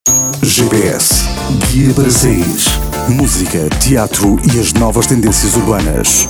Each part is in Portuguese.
GPS, guia para saís. Música, teatro e as novas tendências urbanas.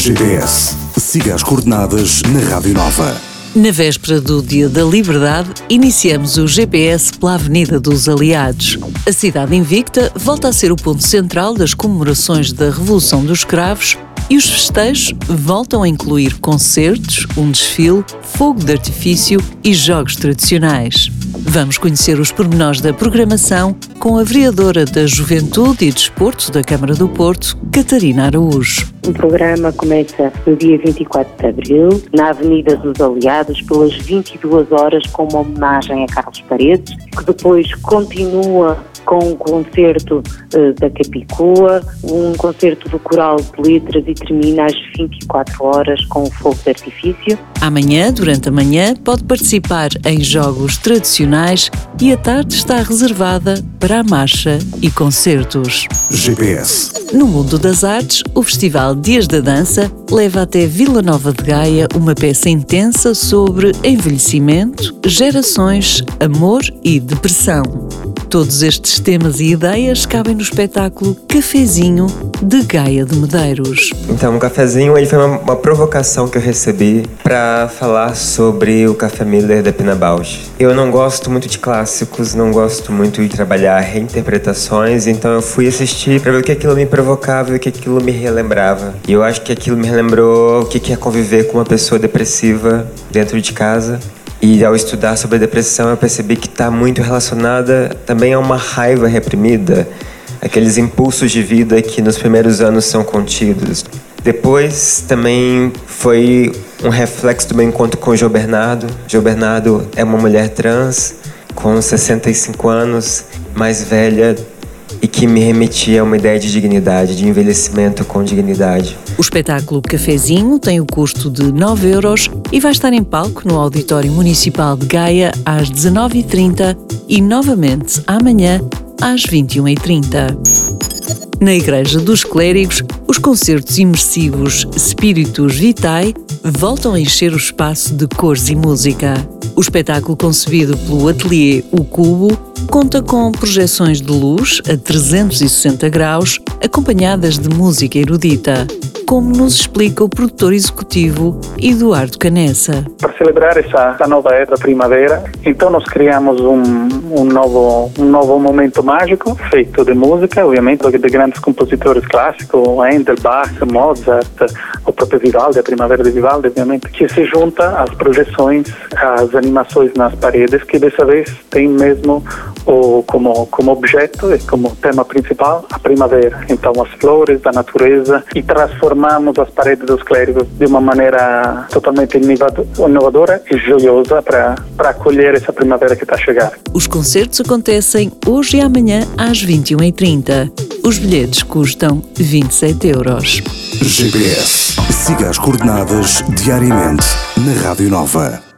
GPS, siga as coordenadas na Rádio Nova. Na véspera do Dia da Liberdade, iniciamos o GPS pela Avenida dos Aliados. A cidade invicta volta a ser o ponto central das comemorações da Revolução dos Cravos e os festejos voltam a incluir concertos, um desfile, fogo de artifício e jogos tradicionais. Vamos conhecer os pormenores da programação com a vereadora da Juventude e Desporto da Câmara do Porto, Catarina Araújo. O programa começa no dia 24 de abril, na Avenida dos Aliados, pelas 22 horas, com uma homenagem a Carlos Paredes, que depois continua com um concerto da Capicua, um concerto do Coral de Letras e termina às 24 horas com o fogo de artifício. Amanhã, durante a manhã, pode participar em jogos tradicionais e a tarde está reservada para a marcha e concertos. GPS. No mundo das artes, o Festival Dias da Dança leva até Vila Nova de Gaia uma peça intensa sobre envelhecimento, gerações, amor e depressão. Todos estes temas e ideias cabem no espetáculo Cafezinho de Gaia de Medeiros. Então, o Cafezinho ele foi uma provocação que eu recebi para falar sobre o Café Miller da Pina Bausch. Eu não gosto muito de clássicos, não gosto muito de trabalhar reinterpretações, então eu fui assistir para ver o que aquilo me provocava e o que aquilo me relembrava. E eu acho que aquilo me relembrou o que é conviver com uma pessoa depressiva dentro de casa. E ao estudar sobre a depressão, eu percebi que está muito relacionada também a uma raiva reprimida, aqueles impulsos de vida que nos primeiros anos são contidos. Depois também foi um reflexo do meu encontro com o João Bernardo. João Bernardo é uma mulher trans, com 65 anos, mais velha, e que me remetia a uma ideia de dignidade, de envelhecimento com dignidade. O espetáculo Cafezinho tem o custo de 9 euros e vai estar em palco no Auditório Municipal de Gaia às 19h30 e novamente amanhã às 21h30. Na Igreja dos Clérigos, os concertos imersivos Spiritus Vitae voltam a encher o espaço de cores e música. O espetáculo, concebido pelo ateliê O Cubo, conta com projeções de luz a 360 graus, acompanhadas de música erudita, como nos explica o produtor executivo Eduardo Canessa. Para celebrar essa nova era da primavera, então nós criamos um novo momento mágico, feito de música, obviamente, de grandes compositores clássicos, Handel, Bach, Mozart, o próprio Vivaldi, a Primavera de Vivaldi, obviamente, que se junta às projeções, às animações nas paredes, que dessa vez tem mesmo como objeto e como tema principal a primavera. Então as flores da natureza, e transformamos as paredes dos clérigos de uma maneira totalmente inovadora e joiosa para acolher essa primavera que está a chegar. Os concertos acontecem hoje e amanhã às 21h30. Os bilhetes custam 27 euros. GPS. Siga as coordenadas diariamente na Rádio Nova.